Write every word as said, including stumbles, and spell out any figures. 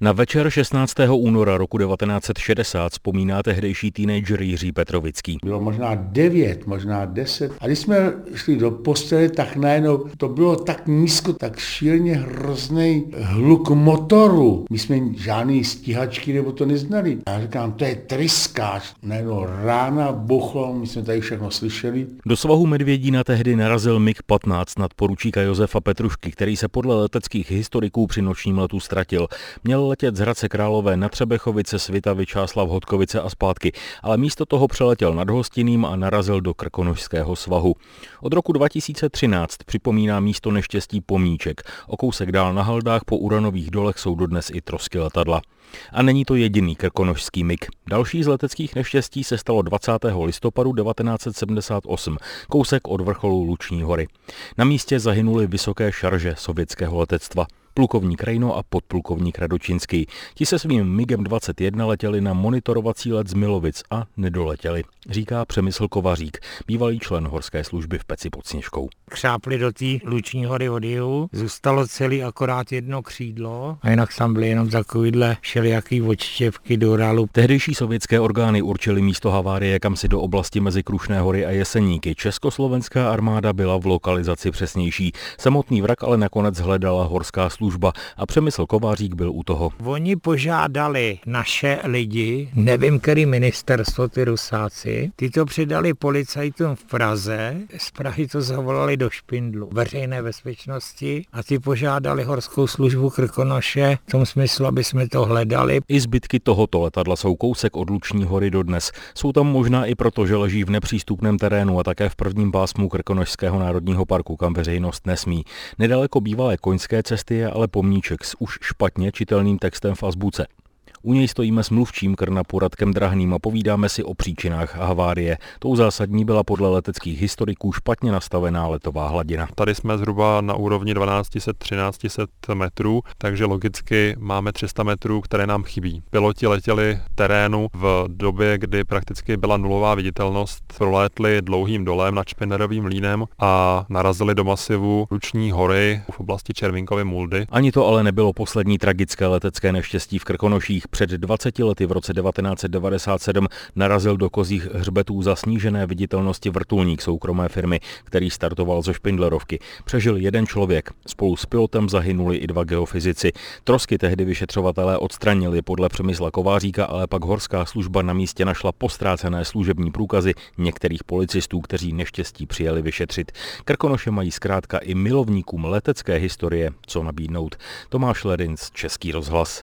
Na večer šestnáctého února roku devatenáct set šedesát vzpomíná tehdejší teenager Jiří Petrovický. Bylo možná devět, možná deset. A když jsme šli do postele, tak najednou to bylo tak nízko, tak šíleně hrozný hluk motoru. My jsme žádný stíhačky nebo to neznali. Já říkám, to je tryskáč. Najednou rána buchlo, my jsme tady všechno slyšeli. Do svahu Medvědína tehdy narazil mig patnáct nadporučíka Josefa Petrušky, který se podle leteckých historiků při nočním letu ztratil. Měl letět z Hradce Králové na Třebechovice, Svitavy, Čáslav, Hodkovice a zpátky, ale místo toho přeletěl nad Hostíným a narazil do Krkonošského svahu. Od roku dva tisíce třináct připomíná místo neštěstí pomníček. O kousek dál na Haldách po uranových dolech jsou dodnes i trosky letadla. A není to jediný krkonošský mig. Další z leteckých neštěstí se stalo dvacátého listopadu devatenáct set sedmdesát osm, kousek od vrcholu Luční hory. Na místě zahynuly vysoké šarže sovětského letectva. Plukovník Rejno a podplukovník Radočinský. Ti se svým migem dvacet jedna letěli na monitorovací let z Milovic a nedoletěli, říká Přemysl Kovařík, bývalý člen horské služby v Peci pod Sněžkou. Křápli do té Luční hory od jihu, zůstalo celý akorát jedno křídlo a jinak tam byly jenom takovýhle všelijaký odštěvky do ralu. Tehdejší sovětské orgány určily místo havárie kamsi do oblasti mezi Krušné hory a Jeseníky. Československá armáda byla v lokalizaci přesnější. Samotný vrak ale nakonec hledala horská služba. služba a Přemysl Kovářík byl u toho. Oni požádali naše lidi, nevím, který ministerstvo, ty Rusáci, ty to předali policajtům v Praze, z Prahy to zavolali do Špindlu, veřejné bezpečnosti a ty požádali horskou službu Krkonoše v tom smyslu, aby jsme to hledali. I zbytky tohoto letadla jsou kousek od Luční hory dodnes. Jsou tam možná i proto, že leží v nepřístupném terénu a také v prvním pásmu Krkonošského národního parku, kam veřejnost nesmí. Nedaleko bývalé koňské cesty je ale pomníček s už špatně čitelným textem v azbuce. U něj stojíme s mluvčím Krnapu Radkem Drahným a povídáme si o příčinách havárie. Tou zásadní byla podle leteckých historiků špatně nastavená letová hladina. Tady jsme zhruba na úrovni dvanáct set třináct set metrů, takže logicky máme tři sta metrů, které nám chybí. Piloti letěli terénu v době, kdy prakticky byla nulová viditelnost, prolétli dlouhým dolem nad Špindlerovým mlýnem a narazili do masivu Luční hory v oblasti Červinkovy muldy. Ani to ale nebylo poslední tragické letecké neštěstí v Krkonoších. Před dvaceti lety v roce devatenáct set devadesát sedm narazil do kozích hřbetů za snížené viditelnosti vrtulník soukromé firmy, který startoval ze Špindlerovky. Přežil jeden člověk. Spolu s pilotem zahynuli i dva geofyzici. Trosky tehdy vyšetřovatelé odstranili podle Přemysla Kováříka, ale pak horská služba na místě našla postrácené služební průkazy některých policistů, kteří neštěstí přijeli vyšetřit. Krkonoše mají zkrátka i milovníkům letecké historie co nabídnout. Tomáš Ledinc, Český rozhlas.